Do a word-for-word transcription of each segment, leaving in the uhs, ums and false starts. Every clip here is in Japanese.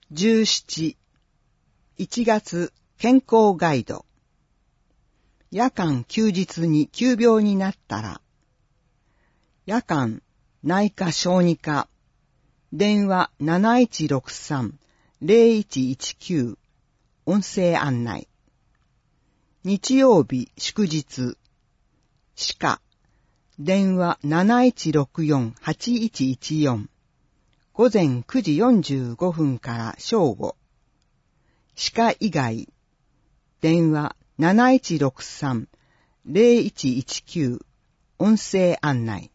じゅうしち、いちがつ健康ガイド。夜間休日に急病になったら、夜間内科小児科、電話 なないちろくさん ゼロいちいちきゅう、音声案内。日曜日祝日、歯科、電話 なないちろくよん はちいちいちよん、午前くじよんじゅうごふんから正午。歯科以外、電話 なないちろくさん ゼロいちいちきゅう、音声案内。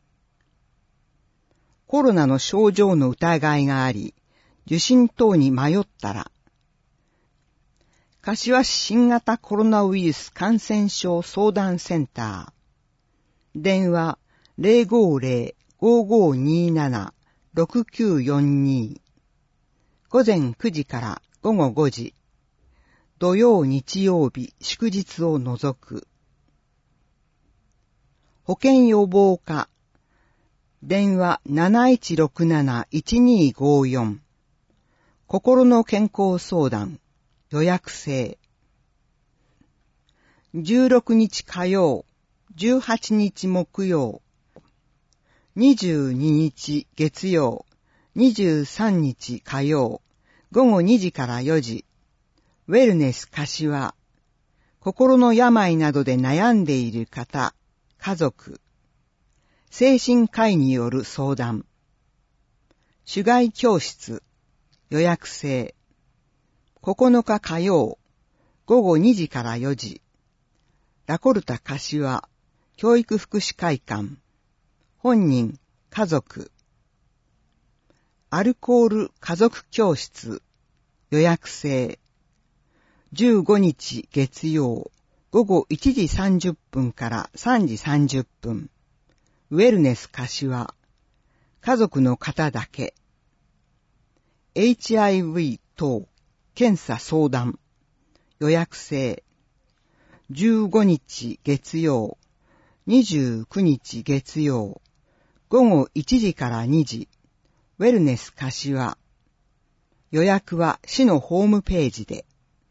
コロナの症状の疑いがあり、受診等に迷ったら、柏市新型コロナウイルス感染症相談センター、電話 ゼロごゼロ ごごになな ろくきゅうよんに、午前くじから午後ごじ、土曜日曜日祝日を除く。保健予防課、電話 なないちろくなな いちにごよん、心の健康相談、予約制。じゅうろくにち火曜、じゅうはちにち木曜、にじゅうににち月曜、にじゅうさんにち火曜、午後にじからよじ、ウェルネス柏、心の病などで悩んでいる方、家族、精神科医による相談、手外教室、予約制、ここのか火曜、午後にじからよじ、ラコルタ柏、教育福祉会館、本人、家族、アルコール家族教室、予約制、じゅうごにち月曜、午後いちじさんじゅっぷんからさんじさんじゅっぷん、ウェルネス柏、家族の方だけ、エイチアイブイ 等、検査相談、予約制、じゅうごにち月曜、にじゅうくにち月曜、午後いちじからにじ、ウェルネス柏、予約は市のホームページで。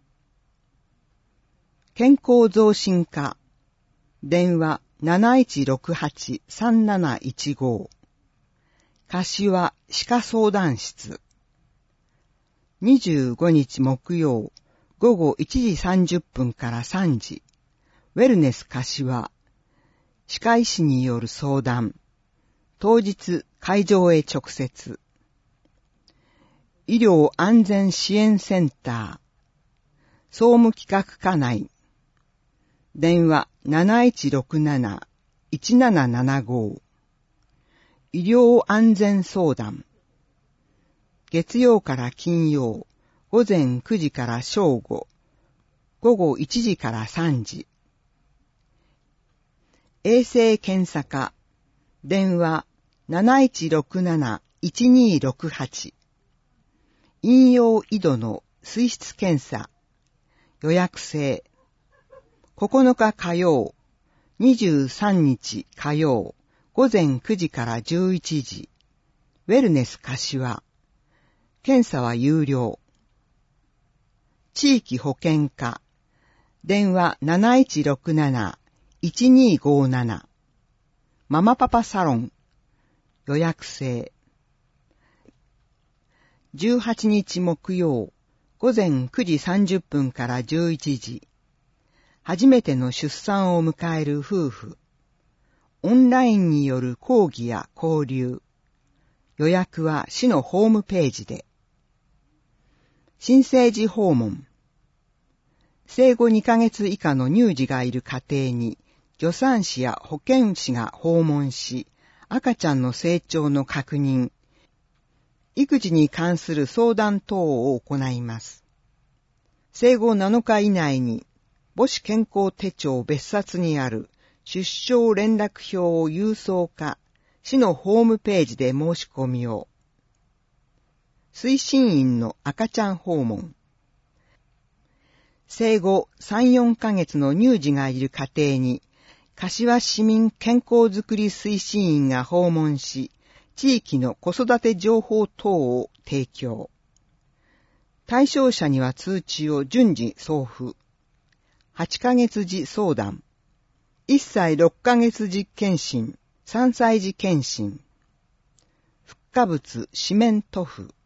健康増進課、電話 なないちろくはち さんなないちご、柏歯科相談室、にじゅうごにち木曜、午後いちじさんじゅっぷんからさんじ、ウェルネス柏、歯科医師による相談、当日会場へ直接。医療安全支援センター、総務企画課内、電話 なないちろくなな いちななななご、医療安全相談、月曜から金曜、午前くじから正午、午後いちじからさんじ。衛生検査課、電話 なないちろくなな いちにろくはち、飲用井戸の水質検査、予約制、ここのか火曜、にじゅうさんにち火曜、午前くじからじゅういちじ、ウェルネス柏、検査は有料。地域保健課、電話 なないちろくなな いちにごなな、ママパパサロン、予約制。じゅうはちにち木曜、午前くじさんじゅっぷんからじゅういちじ、初めての出産を迎える夫婦、オンラインによる講義や交流、予約は市のホームページで。新生児訪問、生後にかげつ以下の乳児がいる家庭に、助産師や保健師が訪問し、赤ちゃんの成長の確認、育児に関する相談等を行います。生後なのか以内に、母子健康手帳別冊にある出生連絡票を郵送か、市のホームページで申し込みを。推進員の赤ちゃん訪問。生後さん、よんかげつの乳児がいる家庭に、柏市民健康づくり推進員が訪問し、地域の子育て情報等を提供。 対象者には通知を順次送付。はちかげつ時相談。いっさいろっかげつ時検診。さんさい時検診。復化物四面塗布。